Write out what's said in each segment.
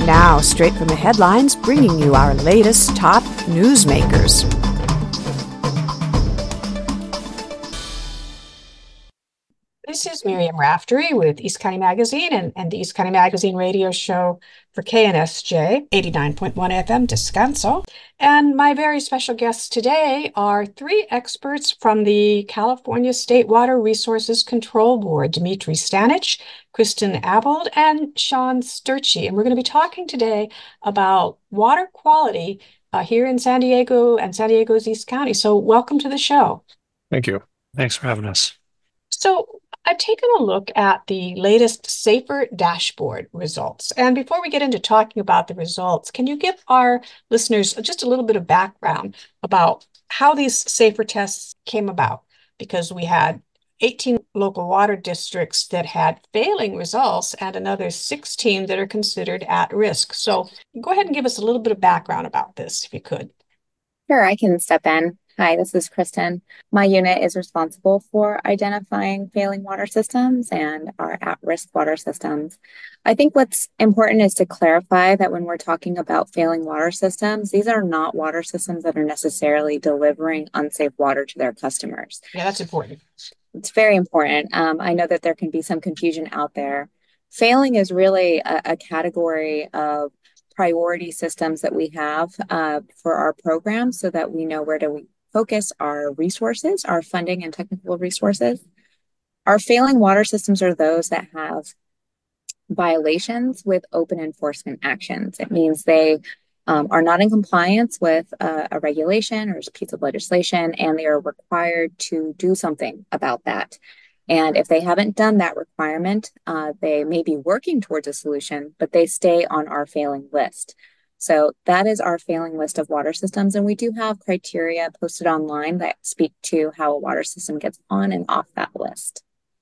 now, straight from the headlines, bringing you our latest top newsmakers. This is Miriam Raftery with East County Magazine and the East County Magazine radio show for KNSJ 89.1 FM Descanso. And my very special guests today are three experts from the California State Water Resources Control Board, Dimitri Stanich, Kristen Abold, and Sean Sturchy. And we're going to be talking today about water quality here in San Diego and San Diego's East County. So welcome to the show. Thank you. Thanks for having us. So I've taken a look at the latest SAFER dashboard results. And before we get into talking about the results, can you give our listeners just a little bit of background about how these SAFER tests came about? Because we had 18 local water districts that had failing results and another 16 that are considered at risk. So go ahead and give us a little bit of background about this, if you could. Sure, I can step in. Hi, this is Kristen. My unit is responsible for identifying failing water systems and our at-risk water systems. I think what's important is to clarify that when we're talking about failing water systems, these are not water systems that are necessarily delivering unsafe water to their customers. Yeah, that's important. It's very important. I know that there can be some confusion out there. Failing is really a category of priority systems that we have for our program so that we know where do we focus our resources, our funding and technical resources. Our failing water systems are those that have violations with open enforcement actions. It means they are not in compliance with a regulation or a piece of legislation, and they are required to do something about that. And if they haven't done that requirement, they may be working towards a solution, but they stay on our failing list. So that is our failing list of water systems. And we do have criteria posted online that speak to how a water system gets on and off that list.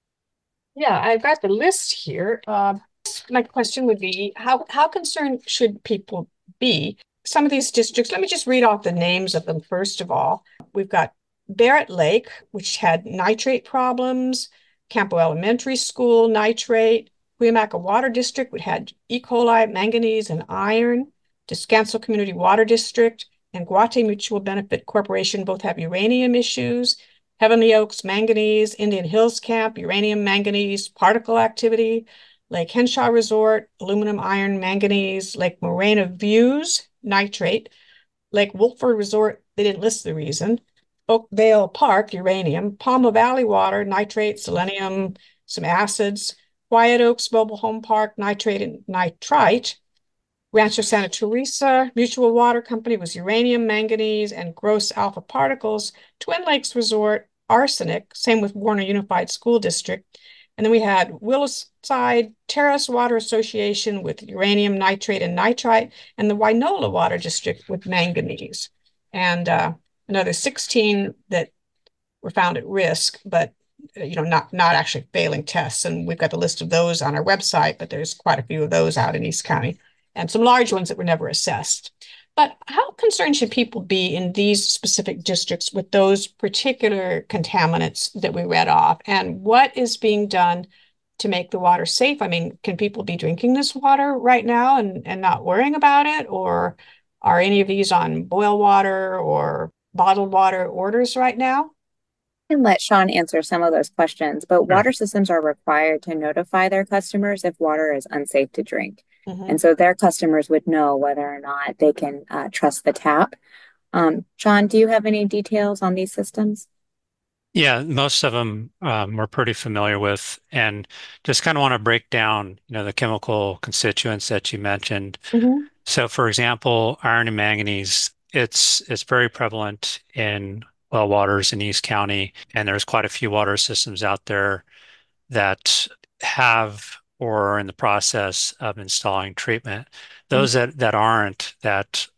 Yeah, I've got the list here. My question would be, how concerned should people be? Some of these districts, let me just read off the names of them first of all. We've got Barrett Lake, which had nitrate problems, Campo Elementary School, nitrate, Cuyamaca Water District, which had E. coli, manganese, and iron, Descanso Community Water District, and Guate Mutual Benefit Corporation both have uranium issues, Heavenly Oaks, manganese, Indian Hills Camp, uranium, manganese, particle activity, Lake Henshaw Resort, aluminum, iron, manganese, Lake Morena Views, nitrate, Lake Wolford Resort, they didn't list the reason, Oakvale Park, uranium, Palma Valley Water, nitrate, selenium, some acids, Quiet Oaks Mobile Home Park, nitrate and nitrite, Rancho Santa Teresa Mutual Water Company was uranium, manganese, and gross alpha particles, Twin Lakes Resort, arsenic, same with Warner Unified School District. And then we had Willowside Terrace Water Association with uranium, nitrate, and nitrite, and the Wainola Water District with manganese. And another 16 that were found at risk, but not actually failing tests. And we've got the list of those on our website, but there's quite a few of those out in East County, and some large ones that were never assessed. But how concerned should people be in these specific districts with those particular contaminants that we read off? And what is being done to make the water safe? I mean, can people be drinking this water right now and not worrying about it? Or are any of these on boil water or bottled water orders right now? And let Sean answer some of those questions, but water systems are required to notify their customers if water is unsafe to drink. And so their customers would know whether or not they can trust the tap. Sean, do you have any details on these systems? Yeah, most of them we're pretty familiar with, and just kind of want to break down, the chemical constituents that you mentioned. So, for example, iron and manganese, it's very prevalent in well waters in East County, and there's quite a few water systems out there that have or are in the process of installing treatment. Those that aren't, that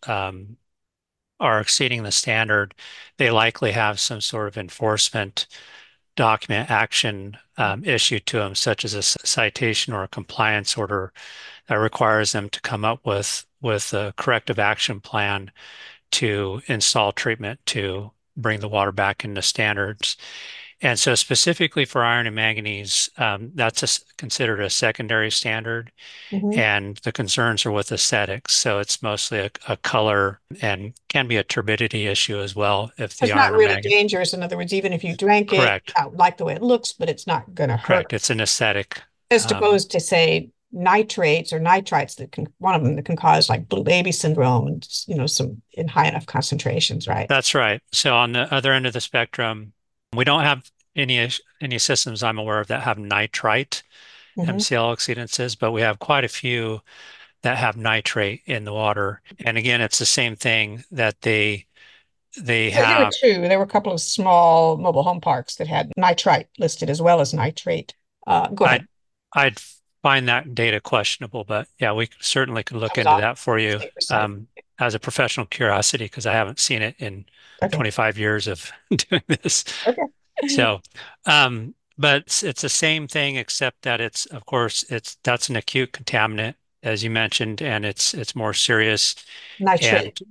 are exceeding the standard, they likely have some sort of enforcement document action issued to them, such as a citation or a compliance order that requires them to come up with a corrective action plan to install treatment to bring the water back into standards. And so specifically for iron and manganese, that's considered a secondary standard, Mm-hmm. and the concerns are with aesthetics. So it's mostly a color and can be a turbidity issue as well if the It's not iron or really manganese. dangerous. In other words, even if you drank it, Correct. I like the way it looks, but it's not going to hurt. Correct. It's an aesthetic. As opposed to say nitrates or nitrites that can one of them that can cause like blue baby syndrome and some in high enough concentrations, right? That's right. So on the other end of the spectrum, we don't have any systems I'm aware of that have nitrite Mm-hmm. MCl exceedances, but we have quite a few that have nitrate in the water. And again, it's the same thing that they There were have. two. There were a couple of small mobile home parks that had nitrite listed as well as nitrate. Go ahead. I'd I'd find that data questionable, but yeah, we certainly could I look was into off that for the you safer side. as a professional curiosity because I haven't seen it in Okay. 25 years of doing this. Okay. So, but it's the same thing except that it's, of course, that's an acute contaminant, as you mentioned, and it's more serious. And Nitrate.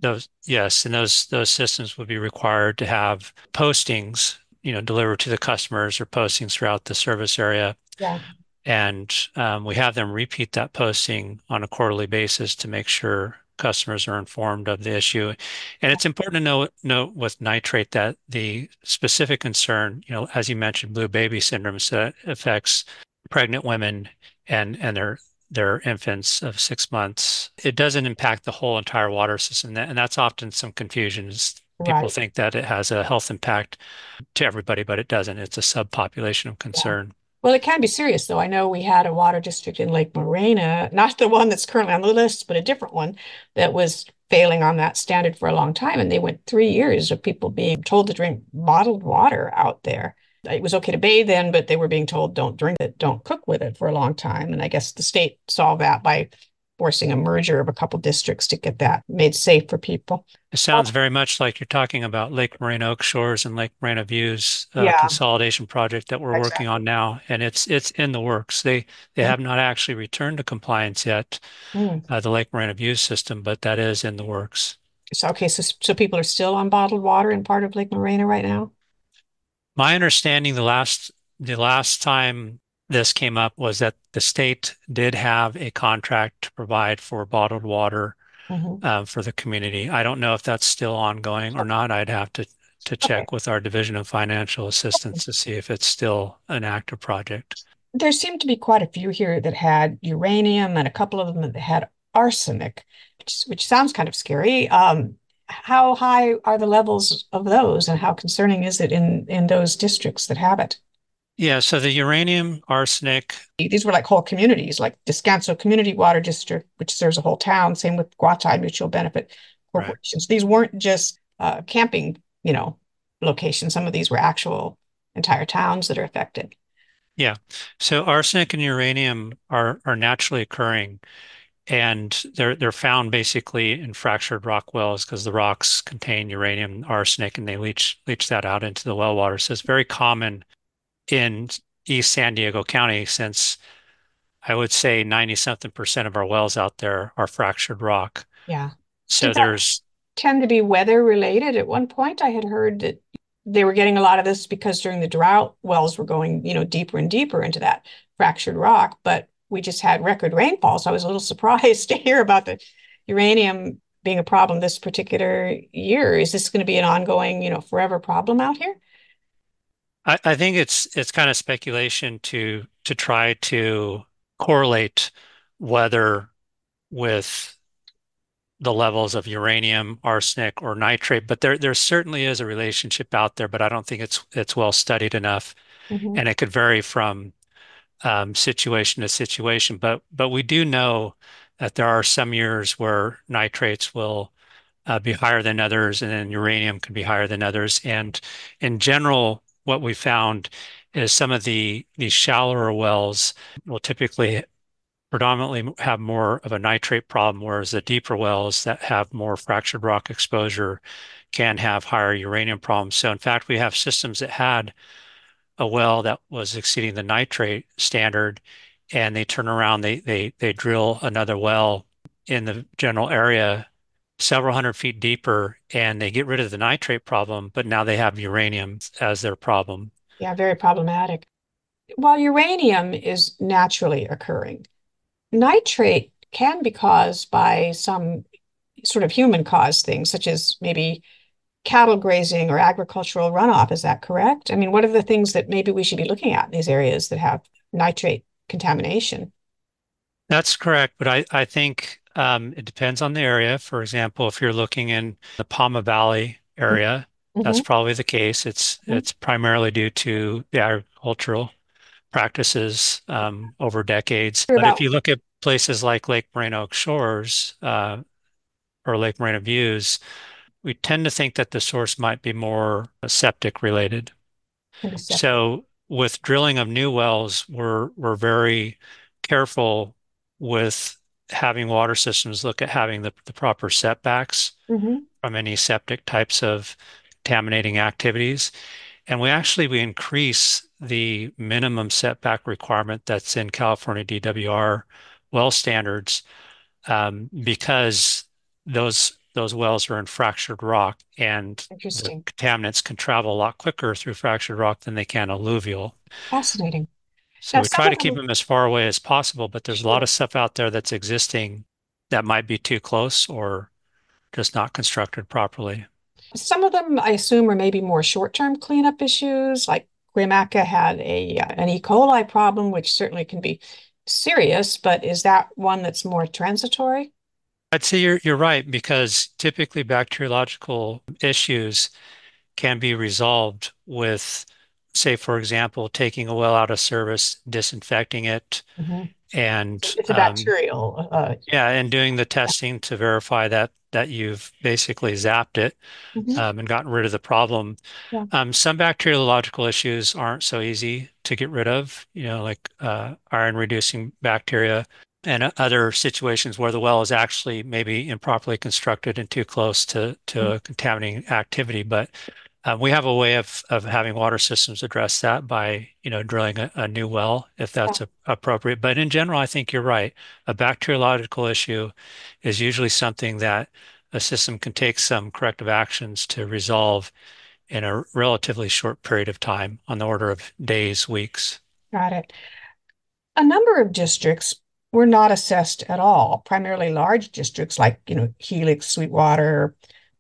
those systems would be required to have postings, delivered to the customers or postings throughout the service area. Yeah. And we have them repeat that posting on a quarterly basis to make sure customers are informed of the issue. And it's important to note with nitrate that the specific concern, as you mentioned, blue baby syndrome, so it affects pregnant women and their infants of 6 months. It doesn't impact the whole entire water system, and that's often some confusion. People Right. think that it has a health impact to everybody, but it doesn't. It's a subpopulation of Yeah. concern. Well, it can be serious, though. I know we had a water district in Lake Morena, not the one that's currently on the list, but a different one that was failing on that standard for a long time. And they went 3 years of people being told to drink bottled water out there. It was okay to bathe in, but they were being told don't drink it, don't cook with it for a long time. And I guess the state solved that by forcing a merger of a couple districts to get that made safe for people. It sounds very much like you're talking about Lake Morena Oak Shores and Lake Morena Views Yeah, consolidation project that we're working exactly. on now, and it's in the works. They have not actually returned to compliance yet, Mm. the Lake Morena Views system, but that is in the works. So, okay, so people are still on bottled water in part of Lake Morena right now? My understanding the last time this came up was that the state did have a contract to provide for bottled water Mhm. for the community. I don't know if that's still ongoing or not. I'd have to Okay. check with our Division of Financial Assistance to see if it's still an active project. There seemed to be quite a few here that had uranium and a couple of them that had arsenic, which sounds kind of scary. How high are the levels of those, and how concerning is it in those districts that have it? Yeah, so the uranium, arsenic, These were like whole communities, like Descanso Community Water District, which serves a whole town. Same with Guatai Mutual Benefit right. Corporations. These weren't just camping, locations. Some of these were actual entire towns that are affected. Yeah. So arsenic and uranium are naturally occurring, and they're found basically in fractured rock wells because the rocks contain uranium and arsenic, and they leach that out into the well water. So it's very common in East San Diego County, since I would say 90 something percent of our wells out there are fractured rock. Yeah. So Did that there's, tend to be weather related? At one point, I had heard that they were getting a lot of this because during the drought, wells were going, deeper and deeper into that fractured rock, but we just had record rainfall. So I was a little surprised to hear about the uranium being a problem this particular year. Is this going to be an ongoing, forever problem out here? I think it's kind of speculation to try to correlate weather with the levels of uranium, arsenic, or nitrate, but there certainly is a relationship out there, but I don't think it's well studied enough, Mhm. and it could vary from situation to situation. But we do know that there are some years where nitrates will be higher than others, and then uranium can be higher than others. And in general, what we found is some of these shallower wells will typically predominantly have more of a nitrate problem, whereas the deeper wells that have more fractured rock exposure can have higher uranium problems. So in fact, we have systems that had a well that was exceeding the nitrate standard, and they turn around, they drill another well in the general area several hundred feet deeper, and they get rid of the nitrate problem, but now they have uranium as their problem. Yeah, very problematic. While uranium is naturally occurring, nitrate can be caused by some sort of human caused things, such as maybe cattle grazing or agricultural runoff. Is that correct? I mean, what are the things that maybe we should be looking at in these areas that have nitrate contamination? That's correct, but I think it depends on the area. For example, if you're looking in the Palma Valley area, that's Mm-hmm. probably the case. It's primarily due to the agricultural practices over decades. But if About you look at places like Lake Moreno Shores or Lake Moreno Views, we tend to think that the source might be more septic related. can be septic. So with drilling of new wells, we're very careful with having water systems look at having the proper setbacks Mm-hmm. from any septic types of contaminating activities. And we increase the minimum setback requirement that's in California DWR well standards because those wells are in fractured rock, and the Interesting. contaminants can travel a lot quicker through fractured rock than they can alluvial. Fascinating. So Now, we some try of to keep them, them as far away as possible, but there's a lot sure. of stuff out there that's existing that might be too close or just not constructed properly. Some of them, I assume, are maybe more short-term cleanup issues. Like Guamaca had an E. coli problem, which certainly can be serious, but is that one that's more transitory? I'd say you're right because typically bacteriological issues can be resolved with, say, for example, taking a well out of service, disinfecting it, Mhm. and It's a bacterial. yeah, and doing the testing to verify that you've basically zapped it Mhm. and gotten rid of the problem. Yeah. Some bacteriological issues aren't so easy to get rid of, like iron reducing bacteria and other situations where the well is actually maybe improperly constructed and too close to a contaminating activity. But we have a way of having water systems address that by, drilling a new well if Yeah. that's appropriate. But in general, I think you're right. A bacteriological issue is usually something that a system can take some corrective actions to resolve in a relatively short period of time, on the order of days, weeks. Got it. A number of districts were not assessed at all, primarily large districts like, Helix, Sweetwater,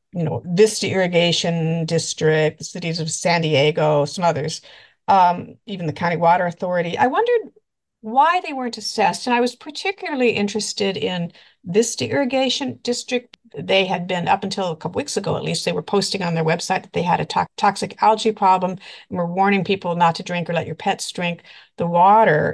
Vista Irrigation District, the cities of San Diego, some others, even the County Water Authority. I wondered why they weren't assessed. And I was particularly interested in Vista Irrigation District. They had been, up until a couple weeks ago, at least, they were posting on their website that they had a toxic algae problem and were warning people not to drink or let your pets drink the water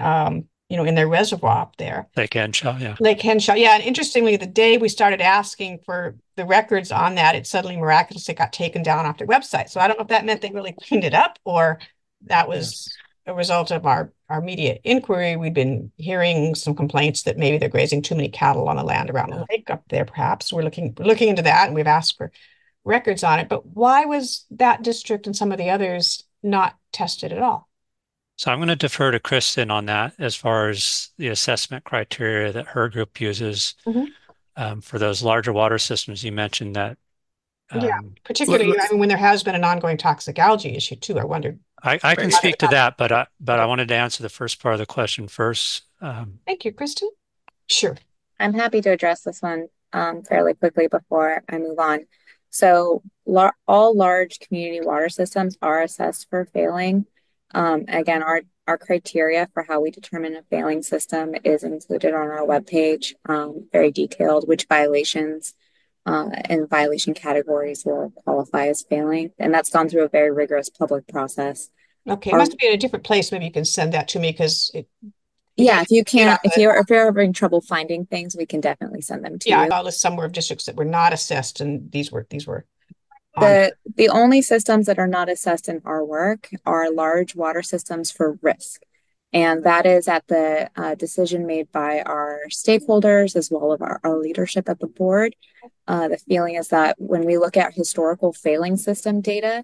in their reservoir up there. Lake Henshaw, yeah. Lake Henshaw. Yeah. And interestingly, the day we started asking for the records on that, it suddenly miraculously got taken down off their website. So I don't know if that meant they really cleaned it up or that Yeah. was a result of our media inquiry. We'd been hearing some complaints that maybe they're grazing too many cattle on the land around the lake up there, perhaps. We're looking into that and we've asked for records on it. But why was that district and some of the others not tested at all? So I'm going to defer to Kristen on that as far as the assessment criteria that her group uses Mhm. for those larger water systems you mentioned that Yeah, um, particularly, I mean, when there has been an ongoing toxic algae issue too, I wondered I whether or can not speak it to had. that, but I Okay. wanted to answer the first part of the question first. Thank you, Kristen. Sure. I'm happy to address this one fairly quickly before I move on. So, all large community water systems are assessed for failing. Again, our criteria for how we determine a failing system is included on our webpage, very detailed, which violations and violation categories will qualify as failing. And that's gone through a very rigorous public process. Okay, it Our must be in a different place. Maybe you can send that to me because we Yeah, don't if you get can't, up the, if you're having trouble finding things, we can definitely send them to yeah, I you. saw a list somewhere of districts that were not assessed and these were on The only systems that are not assessed in our work are large water systems for risk. And that is at the decision made by our stakeholders as well as our leadership at the board. The feeling is that when we look at historical failing system data,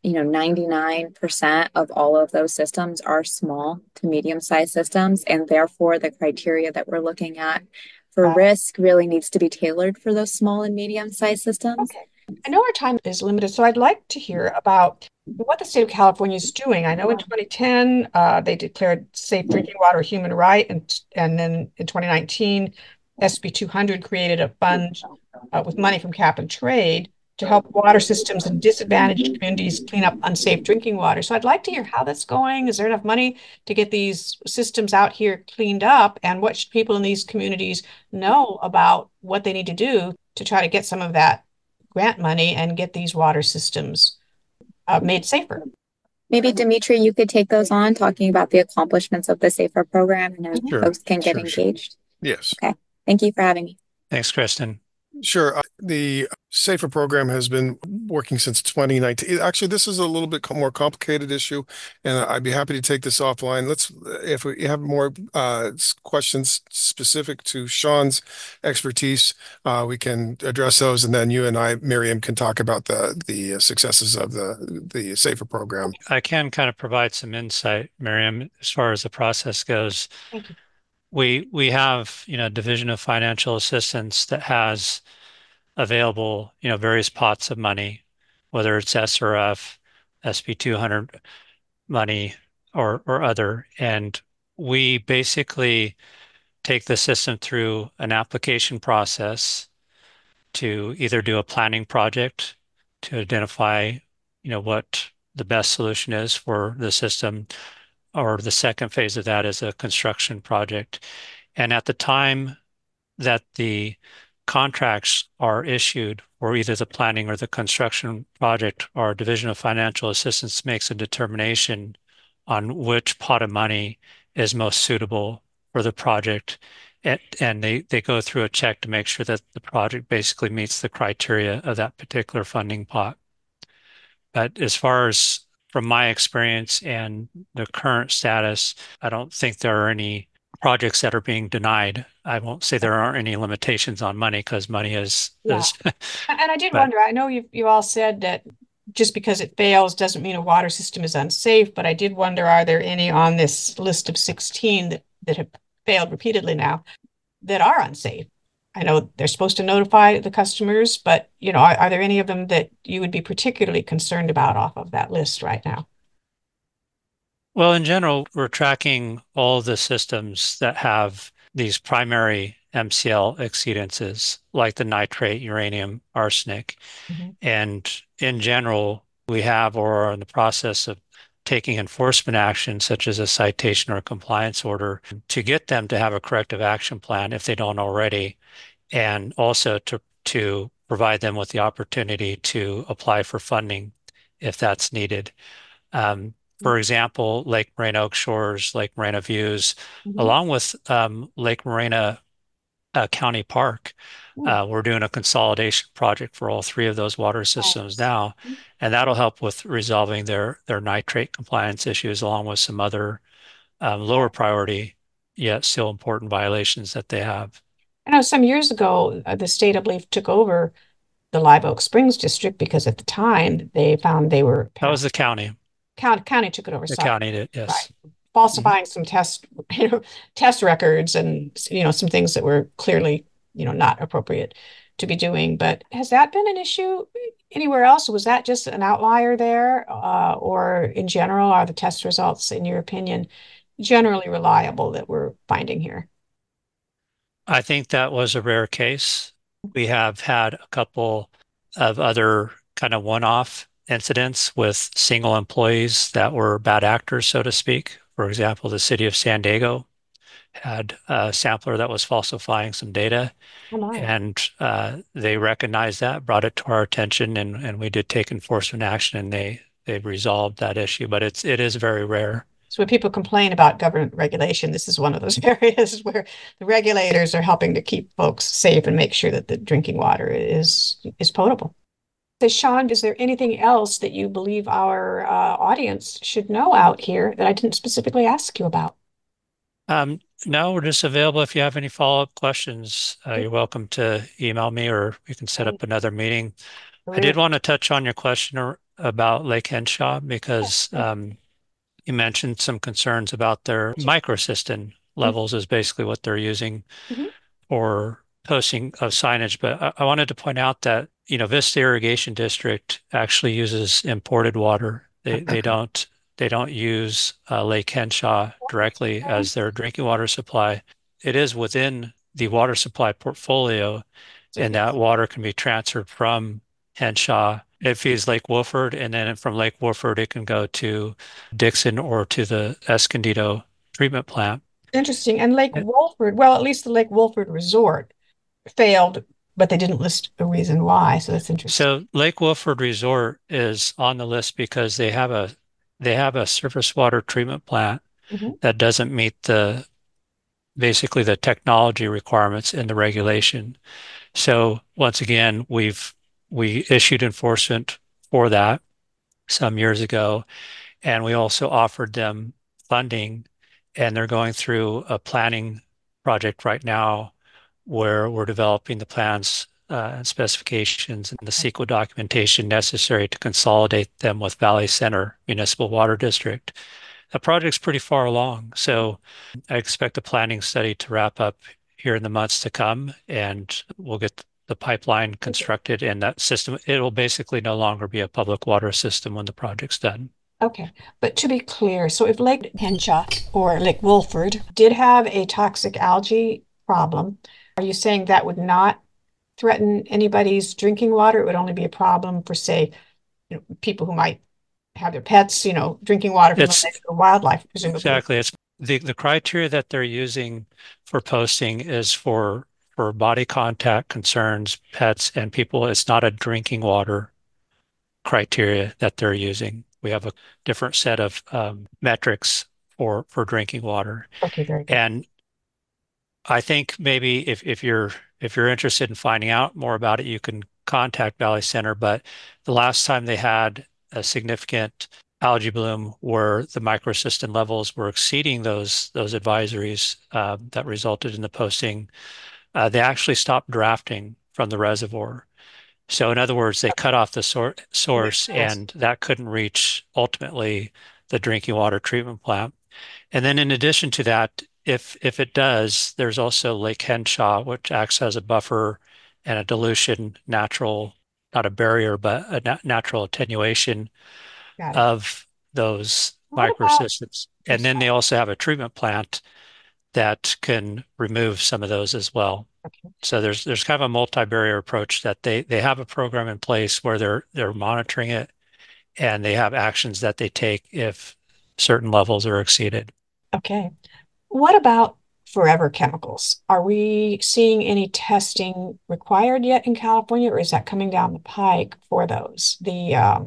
99% of all of those systems are small to medium-sized systems. And therefore, the criteria that we're looking at for that. risk really needs to be tailored for those small and medium-sized systems. Okay. I know our time is limited, so I'd like to hear about what the state of California is doing. I know in 2010 they declared safe drinking water a human right, and then in 2019 SB 200 created a fund with money from cap and trade to help water systems in disadvantaged communities clean up unsafe drinking water. So I'd like to hear how that's going. Is there enough money to get these systems out here cleaned up? And what should people in these communities know about what they need to do to try to get some of that grant money and get these water systems made safer? Maybe Dimitri, you could take those on, talking about the accomplishments of the SAFER program and how folks can get engaged. Yes. Okay. Thank you for having me. Thanks, Kristen. Sure. The SAFER program has been working since 2019. Actually, this is a little bit more complicated issue, and I'd be happy to take this offline. If we have more questions specific to Sean's expertise, we can address those, and then you and I, Miriam, can talk about the successes of the SAFER program. I can kind of provide some insight, Miriam, as far as the process goes. Thank you. We have, Division of Financial Assistance that has available, various pots of money, whether it's SRF, SB 200 money, or other. And we basically take the system through an application process to either do a planning project to identify, what the best solution is for the system, or the second phase of that is a construction project. And at the time that the contracts are issued for either the planning or the construction project, our Division of Financial Assistance makes a determination on which pot of money is most suitable for the project. And they go through a check to make sure that the project basically meets the criteria of that particular funding pot. But as far as from my experience and the current status, I don't think there are any projects that are being denied. I won't say there aren't any limitations on money, because money is. And I did wonder, I know you all said that just because it fails doesn't mean a water system is unsafe, but I did wonder, are there any on this list of 16 that have failed repeatedly now that are unsafe? I know they're supposed to notify the customers, but are there any of them that you would be particularly concerned about off of that list right now? Well, in general, we're tracking all the systems that have these primary MCL exceedances, like the nitrate, uranium, arsenic. Mm-hmm. And in general, we have or are in the process of taking enforcement action, such as a citation or a compliance order, to get them to have a corrective action plan if they don't already, and also to provide them with the opportunity to apply for funding if that's needed. For example, Lake Morena Oak Shores, Lake Morena Views, mm-hmm. along with Lake Morena County Park. We're doing a consolidation project for all three of those water systems now, and that'll help with resolving their nitrate compliance issues, along with some other lower priority yet still important violations that they have. I know some years ago, the state, I believe, took over the Live Oak Springs district because at the time they found they were. That was the county. County took it over. The county did, yes. Right. Falsifying some test records and some things that were clearly not appropriate to be doing. But has that been an issue anywhere else? Was that just an outlier there, or in general, are the test results, in your opinion, generally reliable that we're finding here? I think that was a rare case. We have had a couple of other kind of one-off incidents with single employees that were bad actors, so to speak. For example, the city of San Diego had a sampler that was falsifying some data, and they recognized that, brought it to our attention, and we did take enforcement action, and they resolved that issue. But it is very rare. So when people complain about government regulation, this is one of those areas where the regulators are helping to keep folks safe and make sure that the drinking water is potable. So Sean, is there anything else that you believe our audience should know out here that I didn't specifically ask you about? No, we're just available if you have any follow-up questions. You're welcome to email me, or we can set up another meeting. I did want to touch on your question about Lake Henshaw, because you mentioned some concerns about their microcystin levels is basically what they're using for posting of signage. But I wanted to point out that Vista Irrigation District actually uses imported water. They don't use Lake Henshaw directly as their drinking water supply. It is within the water supply portfolio, and that water can be transferred from Henshaw. It feeds Lake Wolford, and then from Lake Wolford, it can go to Dixon or to the Escondido treatment plant. Interesting. And Lake Wolford, well, at least the Lake Wolford Resort failed, but they didn't list a reason why. So that's interesting. So Lake Wolford Resort is on the list because they have a surface water treatment plant that doesn't meet basically the technology requirements in the regulation. So once again, we issued enforcement for that some years ago, and we also offered them funding, and they're going through a planning project right now where we're developing the plans and specifications and the CEQA documentation necessary to consolidate them with Valley Center Municipal Water District. The project's pretty far along, so I expect the planning study to wrap up here in the months to come, and we'll get the pipeline constructed and that system. It will basically no longer be a public water system when the project's done. Okay, but to be clear, so if Lake Henshaw or Lake Wolford did have a toxic algae problem, are you saying that would not threaten anybody's drinking water? It would only be a problem for, say, people who might have their pets, drinking water from the wildlife, presumably. Exactly. It's the criteria that they're using for posting is for body contact concerns, pets, and people. It's not a drinking water criteria that they're using. We have a different set of metrics for drinking water. Okay, very good. And I think maybe if you're interested in finding out more about it, you can contact Valley Center. But the last time they had a significant algae bloom where the microcystin levels were exceeding those advisories that resulted in the posting, they actually stopped drafting from the reservoir. So in other words, they cut off the source, and that couldn't reach ultimately the drinking water treatment plant. And then in addition to that, if it does, there's also Lake Henshaw, which acts as a buffer and a dilution, natural, not a barrier, but a natural attenuation of those microcystins. And then they also have a treatment plant that can remove some of those as well. Okay. So there's kind of a multi-barrier approach that they have a program in place where they're monitoring it, and they have actions that they take if certain levels are exceeded. Okay. What about forever chemicals? Are we seeing any testing required yet in California, or is that coming down the pike for those? The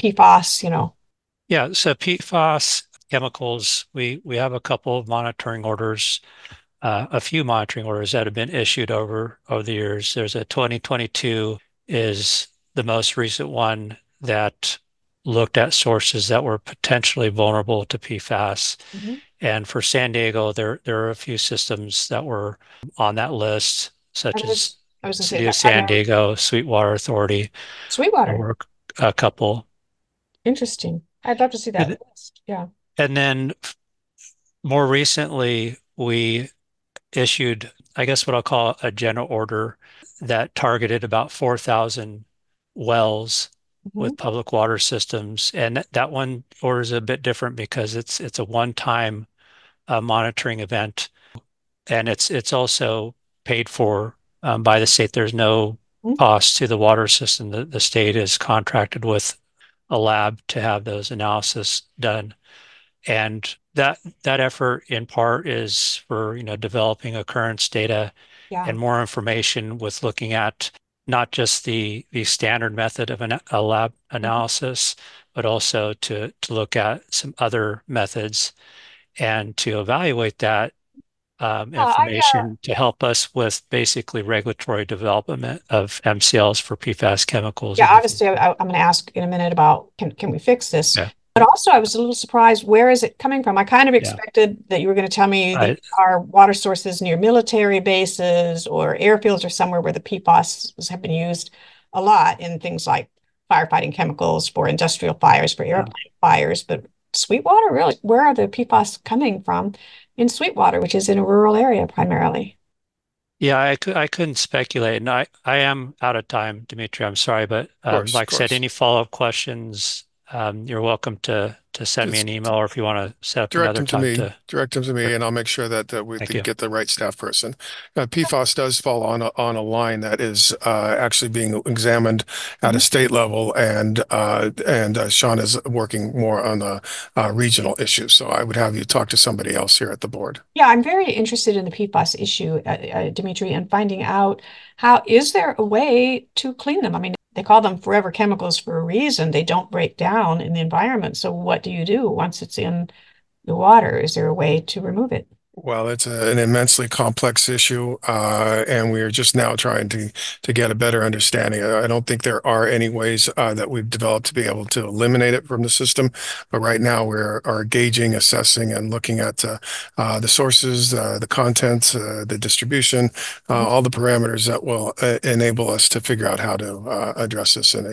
PFAS, Yeah, so PFAS chemicals, we have a couple of monitoring orders, a few monitoring orders that have been issued over the years. There's a 2022 is the most recent one that looked at sources that were potentially vulnerable to PFAS. And for San Diego, there are a few systems that were on that list, such as City of San Diego, Sweetwater Authority. Sweetwater. There were a couple. Interesting. I'd love to see that list. Yeah. And then more recently, we issued, I guess, what I'll call a general order that targeted about 4,000 wells with public water systems. And that one order is a bit different because it's a one-time monitoring event, and it's also paid for by the state. There's no cost to the water system. The state is contracted with a lab to have those analysis done, and that effort in part is for developing occurrence data and more information with looking at not just the standard method of a lab analysis, but also to look at some other methods and to evaluate that information to help us with basically regulatory development of MCLs for PFAS chemicals. Yeah, obviously, I'm going to ask in a minute about can we fix this? Yeah. But also, I was a little surprised. Where is it coming from? I kind of expected that you were going to tell me that our water sources near military bases or airfields or somewhere where the PFAS have been used a lot in things like firefighting chemicals for industrial fires, for airplane fires. But Sweetwater, really? Where are the PFAS coming from in Sweetwater, which is in a rural area primarily? Yeah, I couldn't speculate, and I am out of time, Dimitri. I'm sorry, but Of like I said, course. any follow-up questions, you're welcome to send me an Just email, or if you want to set up direct another them to time me. to. Direct them to me, Sure. and I'll make sure that we Thank you. get the right staff person. PFAS does fall on a line that is actually being examined at a Mhm. state level, and Sean is working more on the regional issues. So I would have you talk to somebody else here at the board. Yeah, I'm very interested in the PFAS issue, Dimitri, and finding out how is there a way to clean them? I mean, they call them forever chemicals for a reason. They don't break down in the environment. So what do you do once it's in the water? Is there a way to remove it? Well, it's an immensely complex issue, and we are just now trying to get a better understanding. I don't think there are any ways that we've developed to be able to eliminate it from the system, but right now are gauging, assessing, and looking at the sources, the content, the distribution, Mhm. all the parameters that will enable us to figure out how to address this in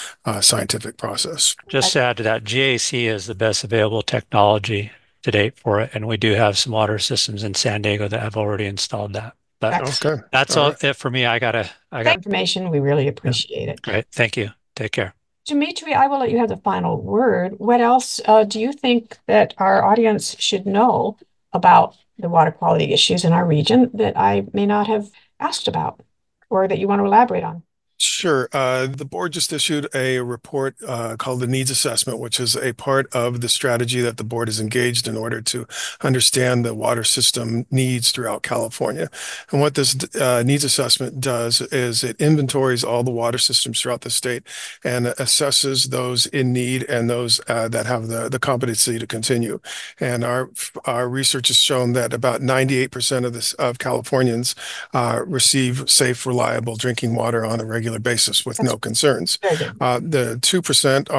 a scientific process. Just to add to that, GAC is the best available technology to date for it, and we do have some water systems in San Diego that have already installed that. But Excellent. Okay, that's all all right. it for me. I got, Information. We really yeah, appreciate it. great. Thank you. Take care. Dimitri, I will let you have the final word. What else do you think that our audience should know about the water quality issues in our region that I may not have asked about or that you want to elaborate on? Sure. The board just issued a report called the needs assessment, which is a part of the strategy that the board is engaged in order to understand the water system needs throughout California. And what this needs assessment does is it inventories all the water systems throughout the state and assesses those in need and those that have the competency to continue. And our research has shown that about 98% of Californians receive safe, reliable drinking water on a regular basis with That's no concerns. very good. The 2%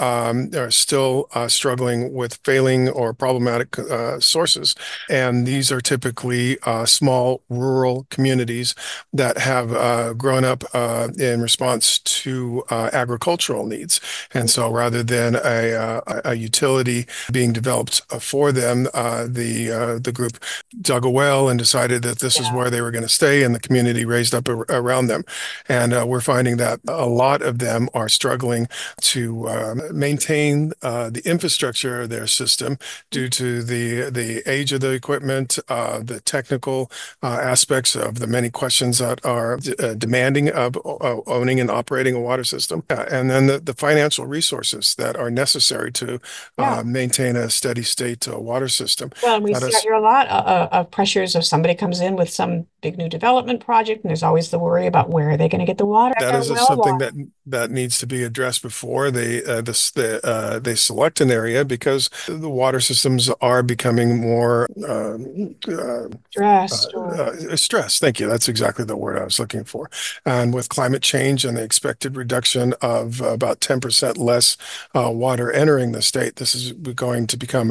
are still struggling with failing or problematic sources, and these are typically small rural communities that have grown up in response to agricultural needs. And so, rather than a utility being developed for them, the group dug a well and decided that this is Yeah. where they were going to stay, and the community raised up around them. And we're finding that a lot of them are struggling to maintain the infrastructure of their system due to the age of the equipment, the technical aspects of the many questions that are demanding of owning and operating a water system, and then the financial resources that are necessary to Yeah. maintain a steady state water system. Well, we That see out is here a lot of pressures if somebody comes in with some big new development project, and there's always the worry about where are they going to get the water, that their is well something water. that needs to be addressed before they select an area, because the water systems are becoming more Stressed or stress. Thank you. That's exactly the word I was looking for. And with climate change and the expected reduction of about 10% less water entering the state, this is going to become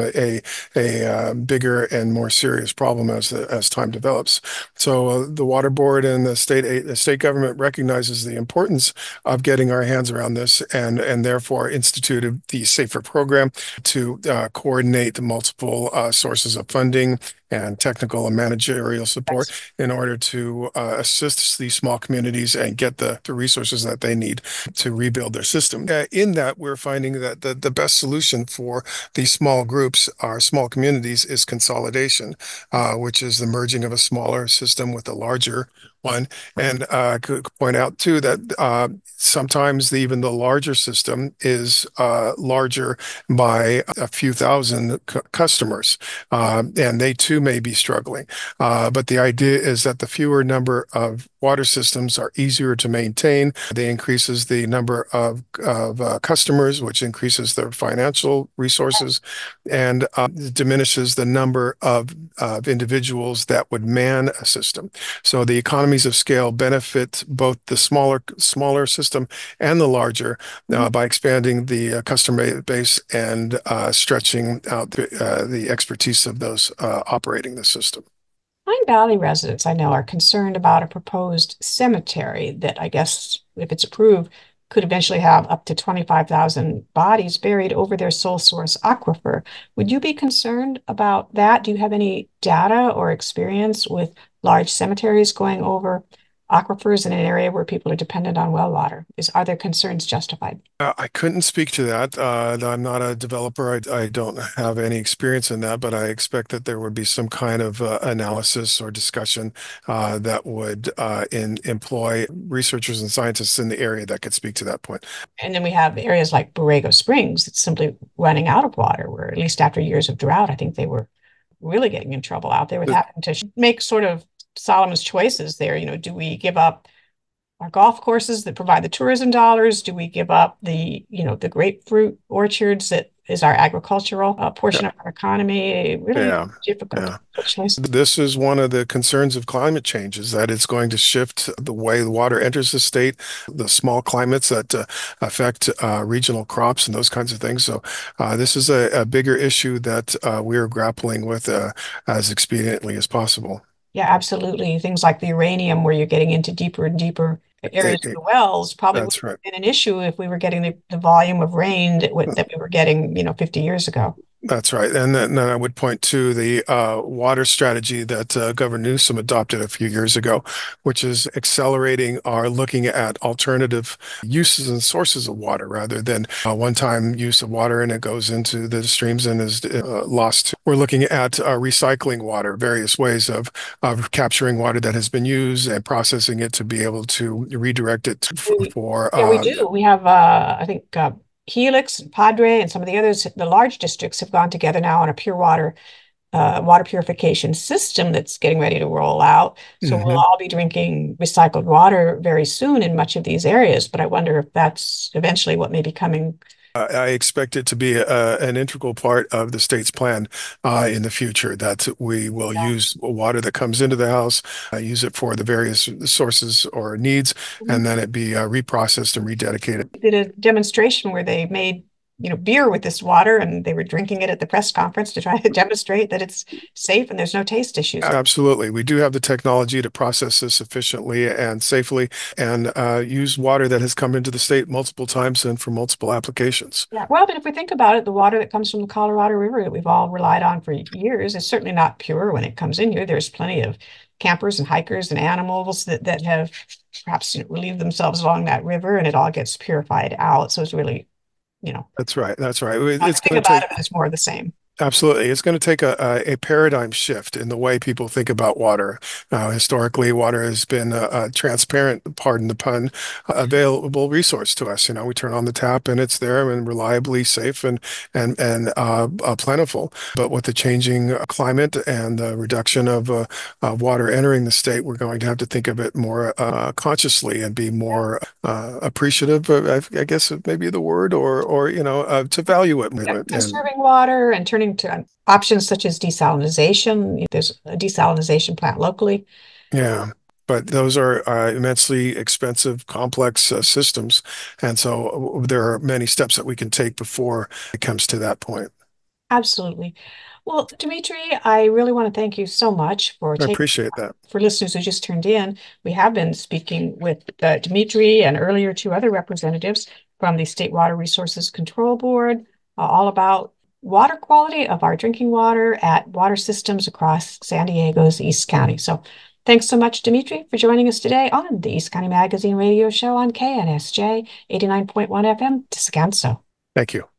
a bigger and more serious problem as time develops. So the water board and the state government recognizes the importance of getting our hands around this, and therefore instituted the SAFER program to coordinate the multiple sources of funding and technical and managerial support in order to assist these small communities and get the resources that they need to rebuild their system. In that, we're finding that the best solution for these small groups, our small communities, is consolidation, which is the merging of a smaller system with a larger one. And I could point out too that sometimes even the larger system is larger by a few thousand customers, and they too may be struggling. But the idea is that the fewer number of water systems are easier to maintain. They increases the number of customers, which increases their financial resources, and diminishes the number of individuals that would man a system. So the economies of scale benefit both the smaller system and the larger by expanding the customer base and stretching out the expertise of those operating the system. Pine Valley residents I know are concerned about a proposed cemetery that I guess, if it's approved, could eventually have up to 25,000 bodies buried over their sole source aquifer. Would you be concerned about that? Do you have any data or experience with large cemeteries going over aquifers in an area where people are dependent on well water? Are their concerns justified? I couldn't speak to that. I'm not a developer. I don't have any experience in that, but I expect that there would be some kind of analysis or discussion that would employ researchers and scientists in the area that could speak to that point. And then we have areas like Borrego Springs that's simply running out of water, where at least after years of drought, I think they were really getting in trouble out there with having to make sort of Solomon's choices there. Do we give up our golf courses that provide the tourism dollars? Do we give up the grapefruit orchards that is our agricultural portion of our economy? Really difficult choice. This is one of the concerns of climate change, is that it's going to shift the way the water enters the state, the small climates that affect regional crops and those kinds of things. So this is a bigger issue that we are grappling with as expediently as possible. Yeah, absolutely. Things like the uranium, where you're getting into deeper and deeper areas of the wells, probably would have been an issue if we were getting the volume of rain that we were getting, 50 years ago. That's right. And then I would point to the water strategy that Governor Newsom adopted a few years ago, which is accelerating our looking at alternative uses and sources of water rather than one-time use of water and it goes into the streams and is lost. We're looking at recycling water, various ways of capturing water that has been used and processing it to be able to redirect it for. Yeah, we do. We have, I think, Helix and Padre and some of the others, the large districts have gone together now on a pure water purification system that's getting ready to roll out. So we'll all be drinking recycled water very soon in much of these areas. But I wonder if that's eventually what may be coming. I expect it to be an integral part of the state's plan in the future, that we will use water that comes into the house, use it for the various sources or needs, and then it be reprocessed and rededicated. Did a demonstration where they made beer with this water, and they were drinking it at the press conference to try to demonstrate that it's safe and there's no taste issues. Absolutely. We do have the technology to process this efficiently and safely and use water that has come into the state multiple times and for multiple applications. Yeah. Well, but if we think about it, the water that comes from the Colorado River that we've all relied on for years is certainly not pure when it comes in here. There's plenty of campers and hikers and animals that have perhaps relieved themselves along that river, and it all gets purified out. So it's really That's right. It's going to take it's more of the same. Absolutely. It's going to take a paradigm shift in the way people think about water. Historically, water has been a transparent, pardon the pun, available resource to us. We turn on the tap and it's there and reliably safe and plentiful. But with the changing climate and the reduction of water entering the state, we're going to have to think of it more consciously and be more appreciative, I guess maybe the word, or to value it. Yeah, conserving water and turning to options such as desalination. There's a desalination plant locally. Yeah, but those are immensely expensive, complex systems. And so there are many steps that we can take before it comes to that point. Absolutely. Well, Dimitri, I really want to thank you so much for I appreciate that. For listeners who just turned in, we have been speaking with Dimitri and earlier two other representatives from the State Water Resources Control Board, all about water quality of our drinking water at water systems across San Diego's East County. So thanks so much, Dimitri, for joining us today on the East County Magazine radio show on KNSJ 89.1 FM, Descanso. Thank you.